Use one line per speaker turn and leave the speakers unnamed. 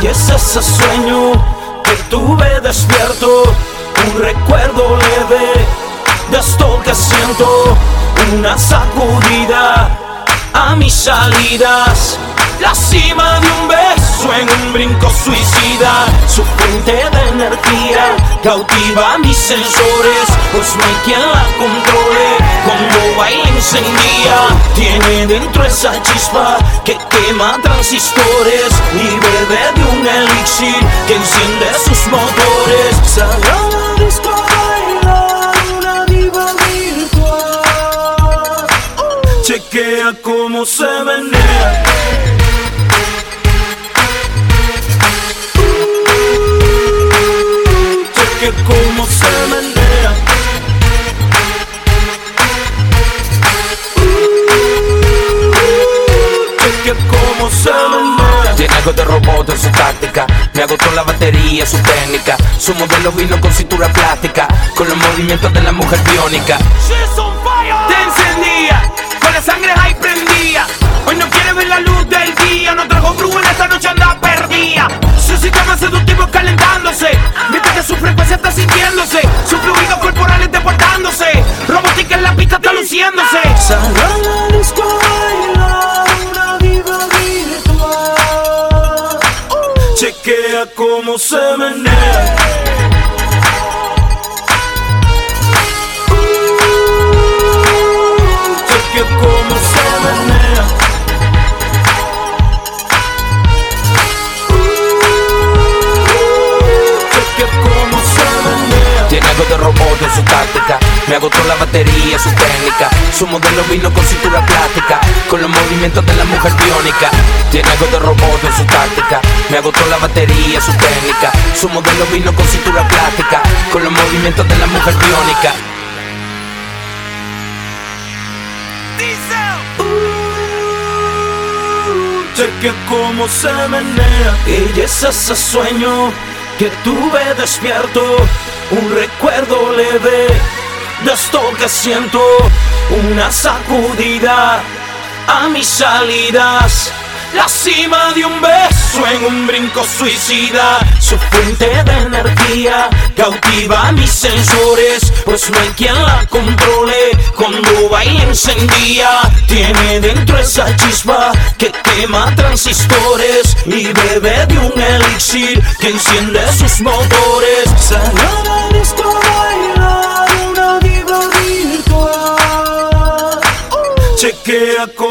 es ese sueño que tuve despierto, un recuerdo leve de esto que siento, una sacudida a mis salidas, la cima de un beso en un brinco suicida, su fuente de energía cautiva mis sensores, pues no hay quien la controle, cuando baila encendida, tiene dentro esa chispa que quema transistores y bebe de un elixir que enciende sus motores. Salió a la disco a bailar una diva virtual, chequea cómo se menea. Que como se menea, que como se menea.
Tiene algo de robot en su táctica, me agotó la batería, su técnica. Su modelo vino con cintura plástica, con los movimientos de la mujer biónica.
Te encendía, con la sangre ahí prendía. Hoy no quiere ver la luz del día, no trajo flujo en esta noche anda perdida. Su sistema seductivo calentándose, mientras que su frecuencia está sintiéndose, sus fluidos corporales deportándose, robótica en la pista está luciéndose.
Salió a la disco a bailar una diva virtual, chequea cómo se menea. Chequea cómo se menea.
Tiene algo de robot en su táctica, me agotó la batería, su técnica. Su modelo vino con cintura plástica, con los movimientos de la mujer biónica. Tiene algo de robot en su táctica, me agotó la batería, su técnica. Su modelo vino con cintura plástica, con los movimientos de la mujer biónica.
Chequea cómo se menea. Ella es ese sueño que tuve despierto, un recuerdo leve de esto que siento, una sacudida a mis salidas, la cima de un beso en un brinco suicida, su fuente de energía cautiva mis sensores, pues no hay quien la controle, cuando baila encendida, tiene dentro esa chispa que quema transistores y bebe de un elixir que enciende sus motores. Salió a la disco a bailar una diva virtual, chequea